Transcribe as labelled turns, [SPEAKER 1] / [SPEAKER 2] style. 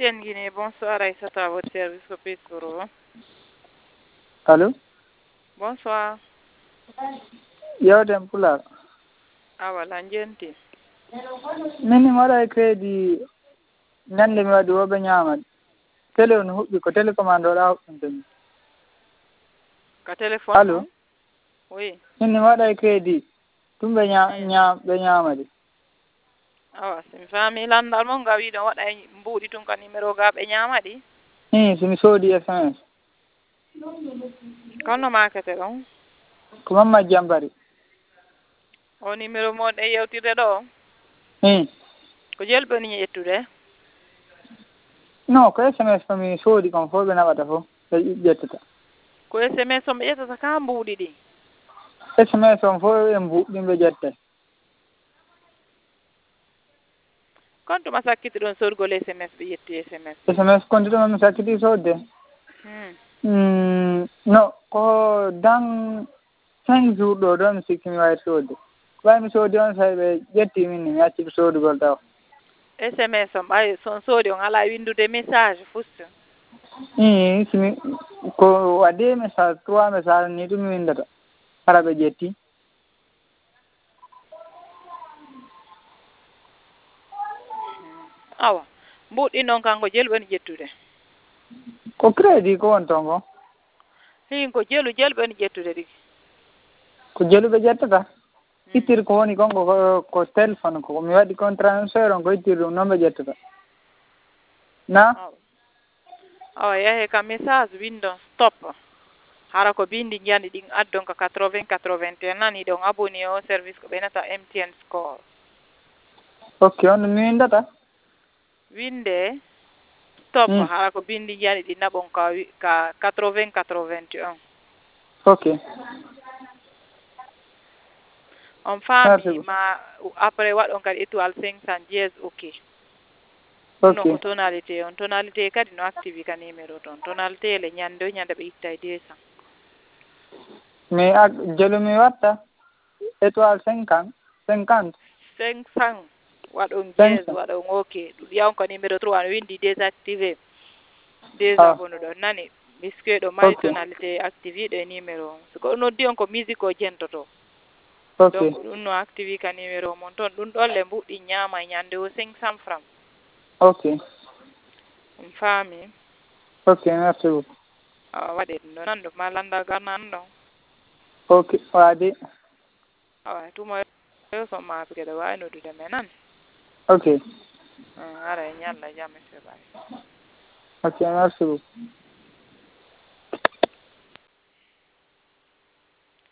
[SPEAKER 1] Etienne Guinée, bonsoir Aïssata à votre service au Pétoro.
[SPEAKER 2] Allô?
[SPEAKER 1] Bonsoir.
[SPEAKER 2] Yawden Pulaar.
[SPEAKER 1] Wala njenti.
[SPEAKER 2] Min mi waɗa crédit ñande mi waɗi woɓe ñaamade télé on huɓɓi ko télécommande oɗa huɓɓintemi.
[SPEAKER 1] Ka téléphone.
[SPEAKER 2] Allô?
[SPEAKER 1] Oui.
[SPEAKER 2] Min mi waɗa crédit ɗum ɓe ñaamade.
[SPEAKER 1] Awa simi faami landal mo nga wiɗon waɗa mbuuɗi tun ka numéro ga ɓe ñaamaɗi.
[SPEAKER 2] Somi soodi SMS.
[SPEAKER 1] Kono makete ɗon?
[SPEAKER 2] Ko Mamma Jambari.
[SPEAKER 1] O numéro mon e yewtirde ɗo? Ko jelɓani ƴettude?
[SPEAKER 2] Non, ko SMS komi soodi kon fof ɓe naɓata fof ɓe ƴettata.
[SPEAKER 1] Ko SMS on ɓe ƴettata ka mbuuɗi ɗi?
[SPEAKER 2] SMS on fof e mbuuɗɗi ɓe ƴettay.
[SPEAKER 1] Kon tuma sakkiti ɗon sorgol SMS ɓe ƴetti SMS?
[SPEAKER 2] SMS konti ɗum mi sakkiti soodde. Non, ko dans 5 jours ɗo mi sikki mi wawi soodde. ɓay mi soodi on tawi ɓe ƴetti min ni mi acci soodugol taw.
[SPEAKER 1] SMS on ɓay son soodi on ala windude message fusta?
[SPEAKER 2] Simi ko waɗi message 3 message ni ɗum mi windata hara ɓe ƴetti.
[SPEAKER 1] Awa mbuɗɗi noon kanko jelɓani ƴettude?
[SPEAKER 2] Ko crédit ko won toon ko?
[SPEAKER 1] Ko jelɓani ƴettude ɗi?
[SPEAKER 2] Ko jeluɓe ƴettata ittir ko woni konko ko téléphone ko mi waɗi kon transfert on ko ittir ɗum noon ɓe ƴettata na.
[SPEAKER 1] Awa yahe ka message windon stop hara ko bindi jandi ɗin addon ka 80 nani ɗon abonné o service ko ɓenata MTN score.
[SPEAKER 2] Ok, on mi windata
[SPEAKER 1] winde stop hara ko bindi jandi ɗi naɓon ka 80
[SPEAKER 2] ok.
[SPEAKER 1] On faami ma après waɗon kadi étoile 510 ok. Non ko tonalité on tonalité kadi no activé ka numéro ton tonalité le ñande ɓe ittay 200.
[SPEAKER 2] mais jelu mi watta étoile 50
[SPEAKER 1] waɗon 10 waɗon ok ɗum yawn ko numéro 3 no windi désactivé déjà bono ɗon nani puisque ɗo mari tonalité activé ɗo numéro siko noddi on ko musique o jentoto. Donc ɗum no activé ka numéro mon toon ɗum ɗon le mbuɗɗi ñaama ñande o 500 francs.
[SPEAKER 2] Ok.
[SPEAKER 1] On faami.
[SPEAKER 2] Ok, merci beaucoup.
[SPEAKER 1] Waɗe ɗum ɗo nanɗo ma landagal nan ɗon.
[SPEAKER 2] Ok, waɗi.
[SPEAKER 1] Awa tumo yo so ma pike ɗo wawi noddude men nan.
[SPEAKER 2] Ok.
[SPEAKER 1] Ara e ñalla jam monsieur Baye.
[SPEAKER 2] Ok, merci beaucoup.